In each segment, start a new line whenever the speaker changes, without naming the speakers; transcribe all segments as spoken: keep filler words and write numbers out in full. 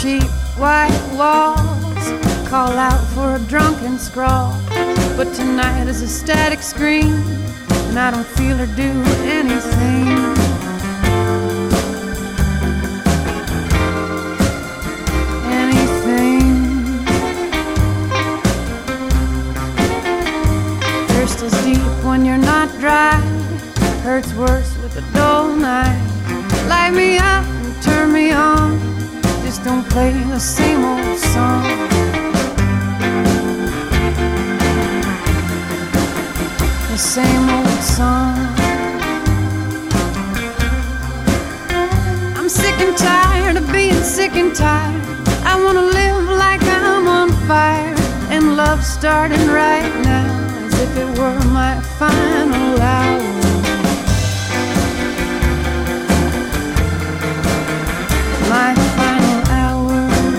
cheap white walls call out for a drunken scrawl. But tonight is a static screen, and I don't feel or do anything. Anything. Thirst is deep when you're not dry, hurts worse with a dull night. Light me up and turn me on, just don't play the same old song. The same old song. I'm sick and tired of being sick and tired. I wanna live like I'm on fire, and love starting right now, as if it were my final hour. My final hour.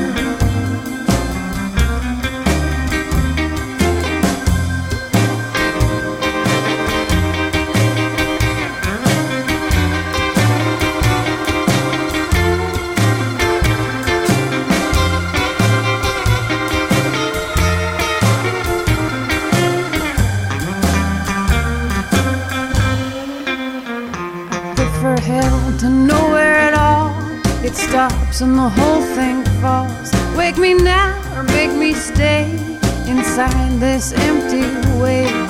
For hell to nowhere at all, it stops and the whole thing falls. Wake me now or make me stay inside this empty wave.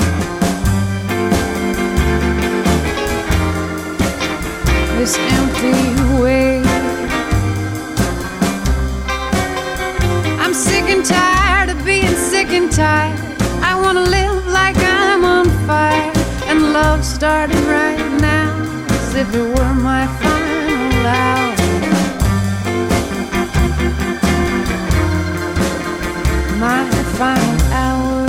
This empty wave. I'm sick and tired of being sick and tired. I wanna live like I'm on fire, and love started right now, as if it were my final hour. My final hour.